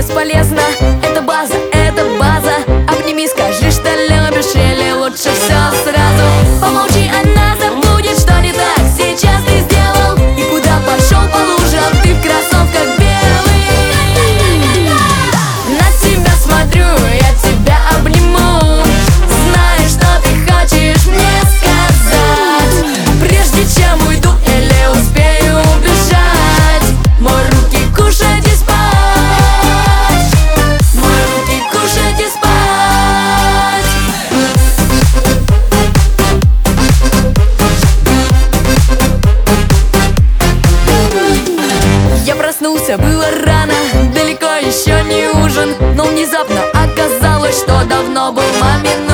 бесполезно. Это база, это база. Обними, скажи, что любишь, или лучше все сразу. Помолчи, она забудет, что не так сейчас ты сделал. И куда пошел по лужам, ты в кроссовках белый. На тебя смотрю, я тебя обниму. Знаешь, что ты хочешь мне сказать, прежде чем уйду или успею убежать. Мой руки кушать и спать. Мой руки кушать и спать. Я проснулся, было рано, далеко еще не ужин, но внезапно оказалось, что давно был мамин